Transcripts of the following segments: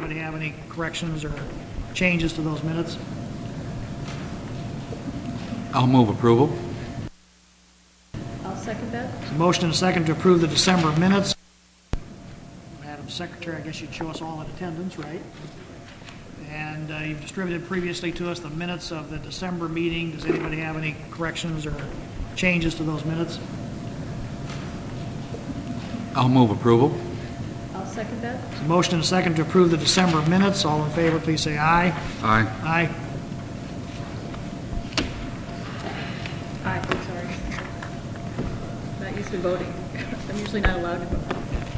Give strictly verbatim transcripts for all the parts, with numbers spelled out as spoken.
anybody have any corrections or changes to those minutes? I'll move approval. I'll second that. There's a motion and a second to approve the December minutes. Madam Secretary, I guess you'd show us all in attendance, right? And uh, you've distributed previously to us the minutes of the December meeting. Does anybody have any corrections or changes to those minutes? I'll move approval. I'll second that. There's a motion and a second to approve the December minutes. All in favor, please say aye. Aye. Aye. Aye, I'm sorry. Not used to voting. I'm usually not allowed to vote.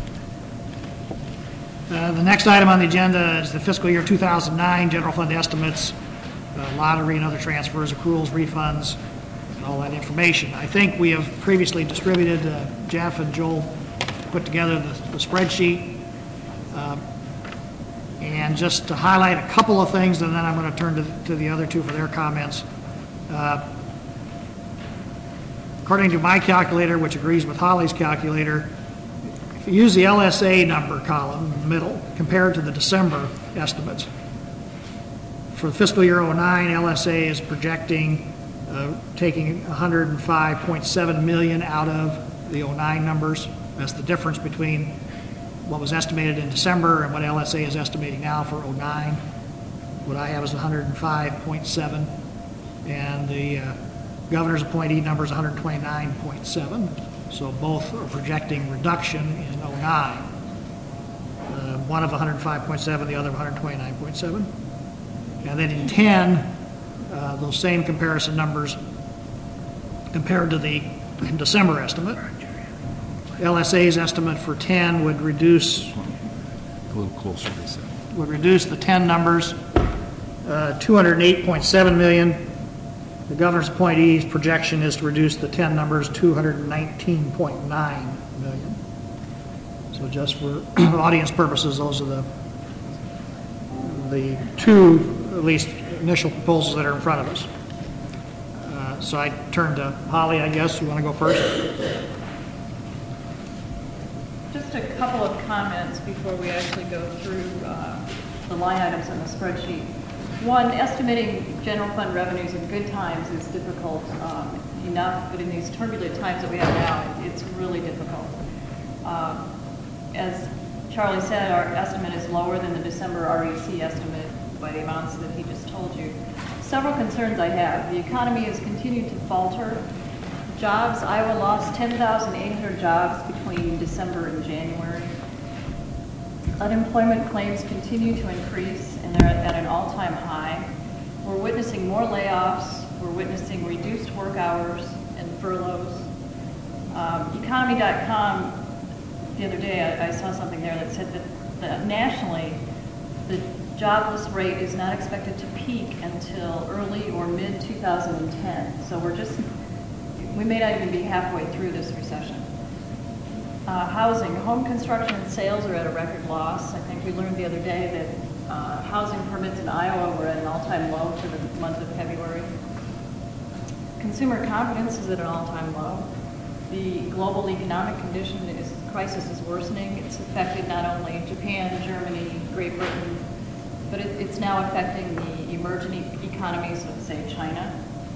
Uh, The next item on the agenda is the fiscal year two thousand nine general fund estimates, uh, lottery and other transfers, accruals, refunds, and all that information. I think we have previously distributed, uh, Jeff and Joel put together the the spreadsheet. Um, And just to highlight a couple of things, and then I'm going to turn to to the other two for their comments. Uh, According to my calculator, which agrees with Holly's calculator, if you use the L S A number column in the middle, compared to the December estimates, for the fiscal year oh nine, L S A is projecting uh, taking one hundred five point seven million dollars out of the oh nine numbers. That's the difference between what was estimated in December and what L S A is estimating now for oh nine. What I have is one hundred five point seven, and the uh, governor's appointee number is one hundred twenty-nine point seven. So both are projecting reduction in oh nine. Uh, one of one hundred five point seven, the other one hundred twenty-nine point seven. And then in ten, uh, those same comparison numbers compared to the December estimate. L S A's estimate for ten would reduce A little closer, they said. would reduce the ten numbers, uh, two hundred eight point seven million. The governor's appointee's projection is to reduce the ten numbers two hundred nineteen point nine million. So just for audience purposes, those are the the two, at least, initial proposals that are in front of us. Uh, so I turn to Holly, I guess. You want to go first? Just a couple of comments before we actually go through uh, the line items on the spreadsheet. One, estimating general fund revenues in good times is difficult um, enough, but in these turbulent times that we have now, it's really difficult. Um, as Charlie said, our estimate is lower than the December R E C estimate by the amounts that he just told you. Several concerns I have. The economy has continued to falter. Jobs, Iowa lost ten thousand eight hundred jobs between December and January. Unemployment claims continue to increase, and they're at an all-time high. We're witnessing more layoffs. We're witnessing reduced work hours and furloughs. Um, economy dot com, the other day, I, I saw something there that said that, that nationally, the jobless rate is not expected to peak until early or mid two thousand ten. So we're just, we may not even be halfway through this recession. Uh, housing, home construction and sales are at a record loss. I think we learned the other day that uh, housing permits in Iowa were at an all-time low for the month of February. Consumer confidence is at an all-time low. The global economic condition is, crisis is worsening. It's affected not only Japan, Germany, Great Britain, but it, it's now affecting the emerging e- economies of, say, China.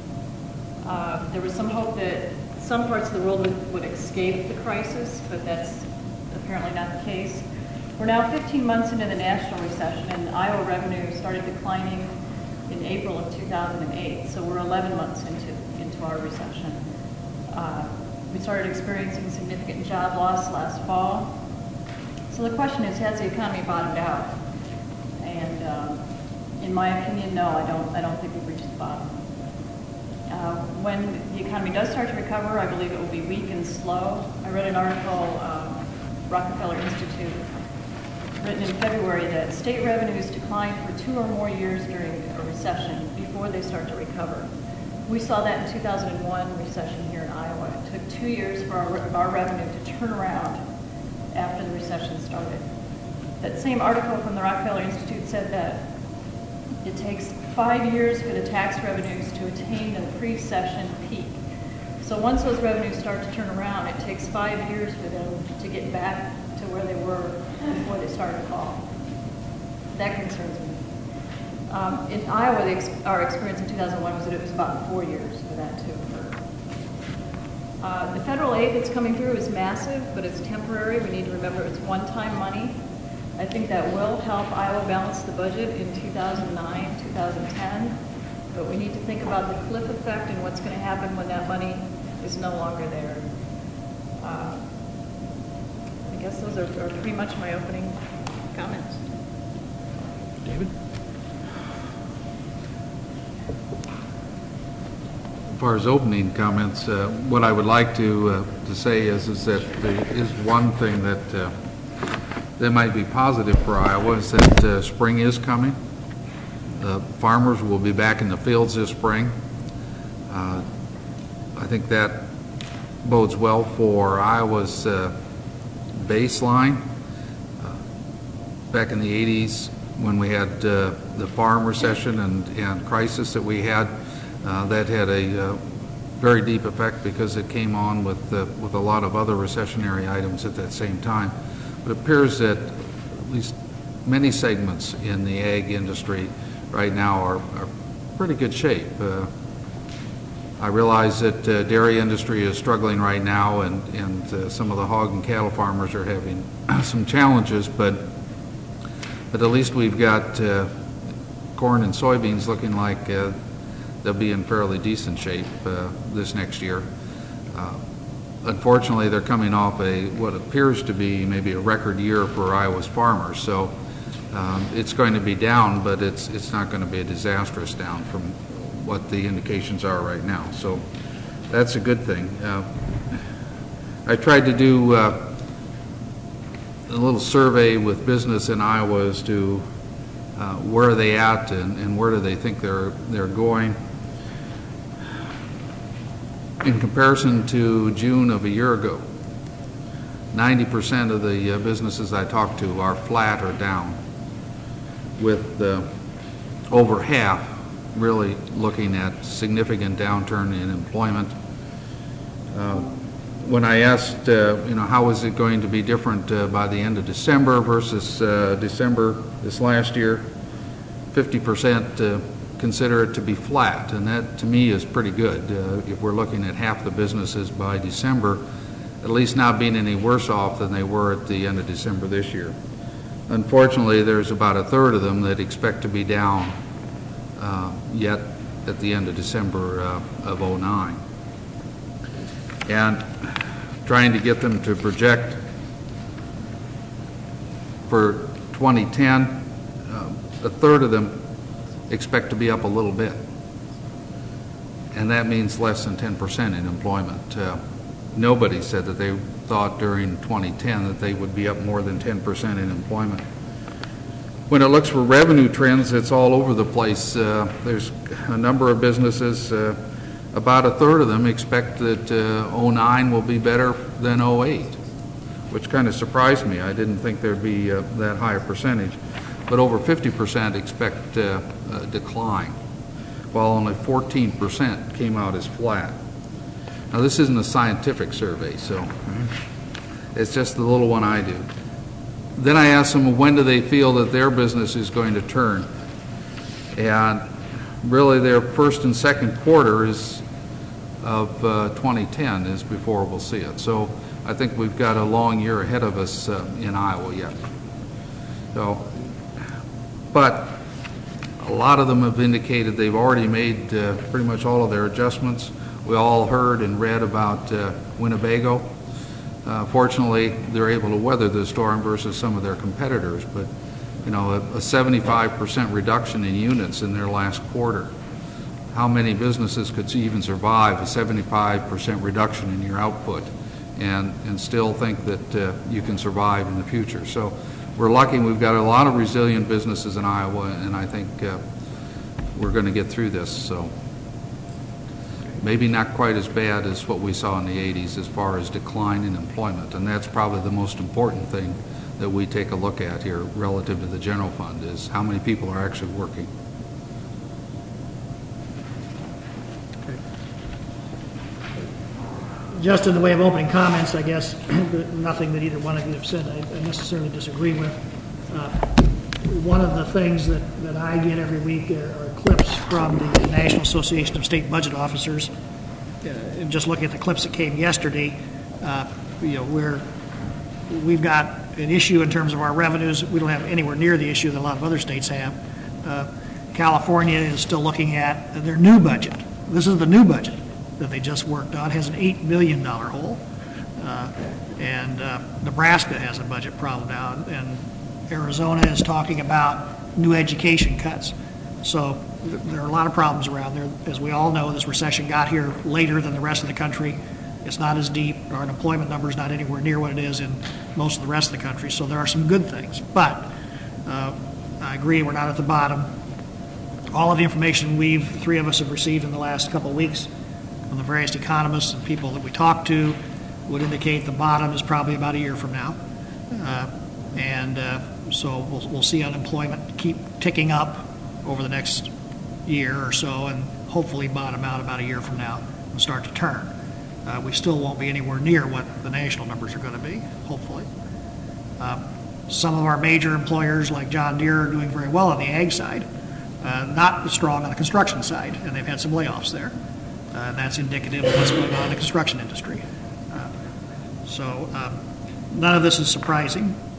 Uh, there was some hope that some parts of the world would, would escape the crisis, but that's apparently not the case. We're now fifteen months into the national recession, and Iowa revenue started declining in April of two thousand eight, so we're eleven months into, into our recession. Uh, we started experiencing significant job loss last fall. So the question is, has the economy bottomed out? And um, in my opinion, no, I don't, I don't think we've reached the bottom. Uh, when the economy does start to recover, I believe it will be weak and slow. I read an article, um, Rockefeller Institute, written in February, that state revenues decline for two or more years during a recession before they start to recover. We saw that in two thousand one recession here in Iowa. It took two years for our, our revenue to turn around after the recession started. That same article from the Rockefeller Institute said that it takes five years for the tax revenues to attain a pre-recession peak. So once those revenues start to turn around, it takes five years for them to get back to where they were before they started to fall. that concerns me. Um, in Iowa, the ex our experience in two thousand one was that it was about four years for that to occur. Uh, the federal aid that's coming through is massive, but it's temporary. We need to remember it's one-time money. I think that will help Iowa balance the budget in two thousand nine, two thousand ten, but we need to think about the cliff effect and what's going to happen when that money is no longer there. Uh, I guess those are, are pretty much my opening comments. David? As far as opening comments, uh, what I would like to uh, to say is is that there is one thing that uh, that might be positive for Iowa is that uh, spring is coming. The farmers will be back in the fields this spring. Uh, I think that bodes well for Iowa's uh, baseline. Uh, back in the eighties, when we had uh, the farm recession and, and crisis that we had, uh, that had a uh, very deep effect because it came on with uh, with a lot of other recessionary items at that same time. But it appears that at least many segments in the ag industry right now are, are pretty good shape. Uh, I realize that uh, dairy industry is struggling right now, and, and uh, some of the hog and cattle farmers are having some challenges, but but at least we've got uh, corn and soybeans looking like uh, they'll be in fairly decent shape uh, this next year. Uh, unfortunately, they're coming off a what appears to be maybe a record year for Iowa's farmers, so um, it's going to be down, but it's it's not going to be a disastrous down from what the indications are right now. So that's a good thing. Uh, I tried to do uh, a little survey with business in Iowa as to uh, where are they at and, and where do they think they're they're going. In comparison to June of a year ago, ninety percent of the uh, businesses I talked to are flat or down, with uh, over half really looking at significant downturn in employment. Uh, when I asked, uh, you know, how is it going to be different uh, by the end of December versus uh, December this last year, fifty percent uh, consider it to be flat, and that to me is pretty good. Uh, if we're looking at half the businesses by December, at least not being any worse off than they were at the end of December this year. Unfortunately, there's about a third of them that expect to be down Uh, yet at the end of December uh, of oh nine. And trying to get them to project for twenty ten, uh, a third of them expect to be up a little bit. And that means less than ten percent in employment. Uh, nobody said that they thought during twenty ten that they would be up more than ten percent in employment. When it looks for revenue trends, it's all over the place. Uh, there's a number of businesses, uh, about a third of them expect that uh, oh nine will be better than oh eight, which kind of surprised me. I didn't think there'd be uh, that high a percentage. But over fifty percent expect uh, a decline, while only fourteen percent came out as flat. Now, this isn't a scientific survey, so it's just the little one I do. Then I asked them, when do they feel that their business is going to turn? And really their first and second quarter is of uh, twenty ten is before we'll see it. So I think we've got a long year ahead of us uh, in Iowa yet. So, but a lot of them have indicated they've already made uh, pretty much all of their adjustments. We all heard and read about uh, Winnebago. Uh, fortunately, they're able to weather the storm versus some of their competitors, but you know, a, a seventy-five percent reduction in units in their last quarter. How many businesses could even survive a seventy-five percent reduction in your output and, and still think that uh, you can survive in the future? So we're lucky we've got a lot of resilient businesses in Iowa, and I think uh, we're going to get through this. So maybe not quite as bad as what we saw in the eighties as far as decline in employment, and that's probably the most important thing that we take a look at here relative to the general fund, is how many people are actually working. Okay. Just in the way of opening comments, I guess, nothing that either one of you have said I, I necessarily disagree with. Uh, one of the things that, that I get every week are, are clips from the National Association of State Budget Officers. Uh, and just looking at the clips that came yesterday, uh, you know, we're, we've got an issue in terms of our revenues. We don't have anywhere near the issue that a lot of other states have. Uh, California is still looking at their new budget. This is the new budget that they just worked on. It has an eight billion dollars hole. Uh, and uh, Nebraska has a budget problem now, and Arizona is talking about new education cuts. So th- there are a lot of problems around there. As we all know, this recession got here later than the rest of the country. It's not as deep. Our unemployment number is not anywhere near what it is in most of the rest of the country. So there are some good things. But uh, I agree, we're not at the bottom. All of the information we've, three of us have received in the last couple of weeks from the various economists and people that we talk to would indicate the bottom is probably about a year from now. Uh, and uh, so we'll, we'll see unemployment keep ticking up over the next year or so and hopefully bottom out about a year from now and start to turn. Uh, we still won't be anywhere near what the national numbers are going to be, hopefully. Uh, some of our major employers like John Deere are doing very well on the ag side, uh, not strong on the construction side, and they've had some layoffs there. Uh, and that's indicative of what's going on in the construction industry. Uh, so um, none of this is surprising.